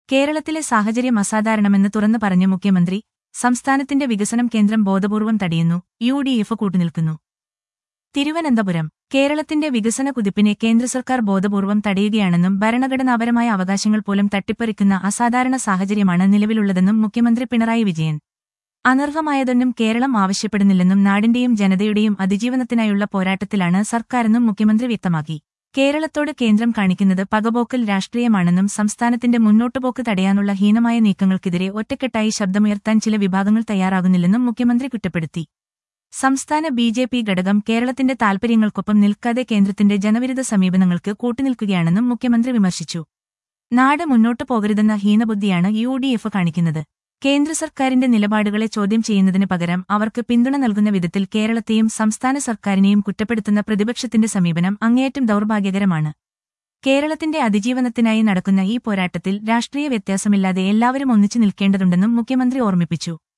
കേരളത്തിലെ സാഹചര്യം അസാധാരണമെന്ന് തുറന്നു പറഞ്ഞ മുഖ്യമന്ത്രി, സംസ്ഥാനത്തിന്റെ വികസനം കേന്ദ്രം ബോധപൂർവം തടയുന്നു, UDF കൂട്ടുനിൽക്കുന്നു. തിരുവനന്തപുരം: കേരളത്തിന്റെ വികസന കുതിപ്പിനെ കേന്ദ്ര സർക്കാർ ബോധപൂർവം തടയുകയാണെന്നും ഭരണഘടനാപരമായ അവകാശങ്ങൾ പോലും തട്ടിപ്പറിക്കുന്ന അസാധാരണ സാഹചര്യമാണ് നിലവിലുള്ളതെന്നും മുഖ്യമന്ത്രി പിണറായി വിജയൻ. അനർഹമായതൊന്നും കേരളം ആവശ്യപ്പെടുന്നില്ലെന്നും നാടിന്റെയും ജനതയുടെയും അതിജീവനത്തിനായുള്ള പോരാട്ടത്തിലാണ് സർക്കാരെന്നും മുഖ്യമന്ത്രി വ്യക്തമാക്കി. കേരളത്തോട് കേന്ദ്രം കാണിക്കുന്നത് പകപോക്കൽ രാഷ്ട്രീയമാണെന്നും സംസ്ഥാനത്തിന്റെ മുന്നോട്ടുപോക്ക് തടയാനുള്ള ഹീനമായ നീക്കങ്ങൾക്കെതിരെ ഒറ്റക്കെട്ടായി ശബ്ദമുയർത്താൻ ചില വിഭാഗങ്ങൾ തയ്യാറാകുന്നില്ലെന്നും മുഖ്യമന്ത്രി കുറ്റപ്പെടുത്തി. സംസ്ഥാന BJP ഘടകം കേരളത്തിന്റെ താൽപര്യങ്ങൾക്കൊപ്പം നിൽക്കാതെ കേന്ദ്രത്തിന്റെ ജനവിരുദ്ധ സമീപനങ്ങൾക്ക് കൂട്ടുനിൽക്കുകയാണെന്നും മുഖ്യമന്ത്രി വിമർശിച്ചു. നാട് മുന്നോട്ടു പോകരുതെന്ന ഹീനബുദ്ധിയാണ് UDF കാണിക്കുന്നത്. കേന്ദ്ര സർക്കാരിന്റെ നിലപാടുകളെ ചോദ്യം ചെയ്യുന്നതിന് പകരം അവർക്ക് പിന്തുണ നൽകുന്ന വിധത്തിൽ കേരളത്തെയും സംസ്ഥാന സർക്കാരിനെയും കുറ്റപ്പെടുത്തുന്ന പ്രതിപക്ഷത്തിന്റെ സമീപനം അങ്ങേയറ്റം ദൗർഭാഗ്യകരമാണ്. കേരളത്തിന്റെ അതിജീവനത്തിനായി നടക്കുന്ന ഈ പോരാട്ടത്തിൽ രാഷ്ട്രീയ വ്യത്യാസമില്ലാതെ എല്ലാവരും ഒന്നിച്ചു നിൽക്കേണ്ടതുണ്ടെന്നും മുഖ്യമന്ത്രി ഓർമ്മിപ്പിച്ചു.